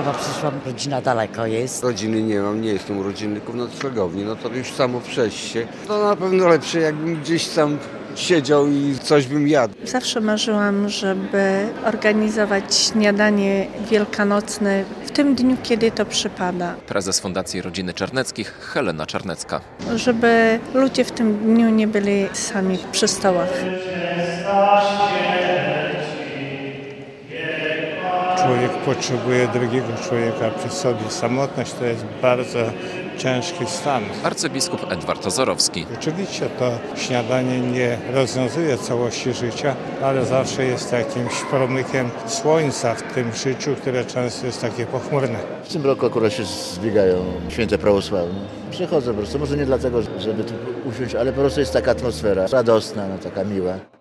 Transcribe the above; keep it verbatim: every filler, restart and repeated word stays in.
Warszawa przyszłam, rodzina daleko jest. Rodziny nie mam, nie jestem u rodziny, tylko w noclegowni, no to już samo przejście. To na pewno lepsze, jakbym gdzieś sam siedział i coś bym jadł. Zawsze marzyłam, żeby organizować śniadanie wielkanocne w tym dniu, kiedy to przypada. Prezes Fundacji Rodziny Czarneckich Helena Czarnecka. Żeby ludzie w tym dniu nie byli sami przy stołach. Człowiek potrzebuje drugiego człowieka przy sobie. Samotność to jest bardzo ciężki stan. Arcybiskup Edward Ozorowski. Oczywiście to śniadanie nie rozwiązuje całości życia, ale zawsze jest jakimś promykiem słońca w tym życiu, które często jest takie pochmurne. W tym roku akurat się zbiegają święte prawosławne. Przychodzę po prostu, może nie dlatego, żeby tu usiąść, ale po prostu jest taka atmosfera radosna, no, taka miła.